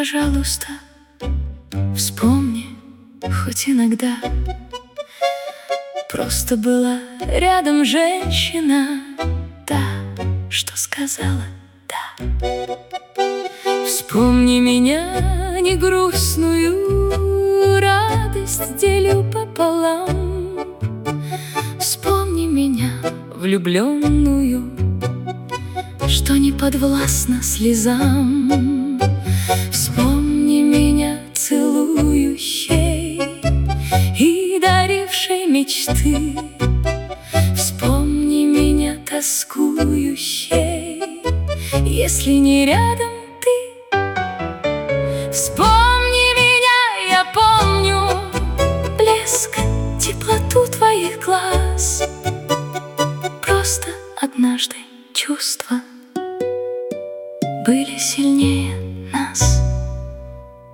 пожалуйста, вспомни хоть иногда. Просто была рядом женщина, та, что сказала «да». Вспомни меня, не грустную, радость делю пополам. Вспомни меня, влюбленную, что не подвластна слезам. Вспомни меня, целующей и дарившей мечты. Вспомни меня, тоскующей, если не рядом ты. Вспомни меня, я помню блеск, теплоту твоих глаз. Просто однажды чувства были сильнее нас.